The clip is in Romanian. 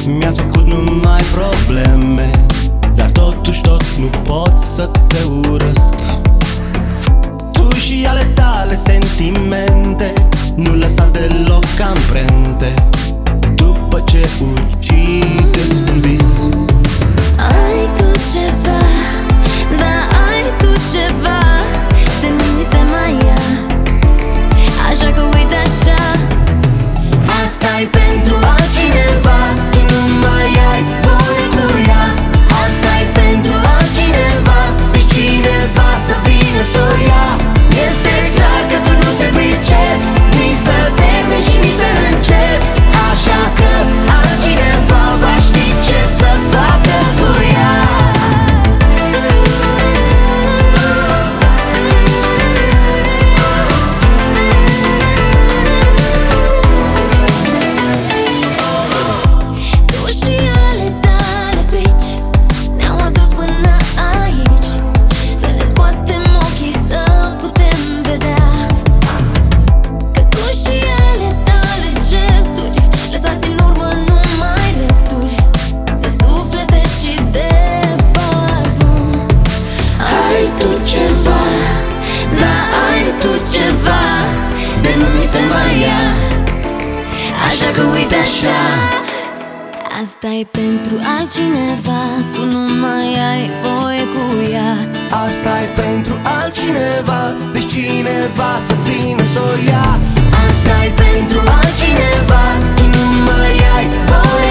Mi-ați făcut numai probleme, dar totuși tot nu pot să te urăsc. Tu și ale tale sentimente nu lăsați deloc amprente după ce ucideți un vis. Ai tu ceva, da, ai tu ceva, de nu mi se mai ia, așa că uite așa. Asta-i pentru altcineva, tu nu mai ai voie cu ea. Asta-i pentru altcineva, deci cineva să vină să o ia. Este clar că tu nu te pricepi, nici să termini și nici să începi, așa că altcineva va ști ce să facă cu ea. Așa că uite așa. Asta-i pentru altcineva, tu nu mai ai voie cu ea. Asta-i pentru altcineva, deci cineva să vină să o ia. Asta-i pentru altcineva, tu nu mai ai voie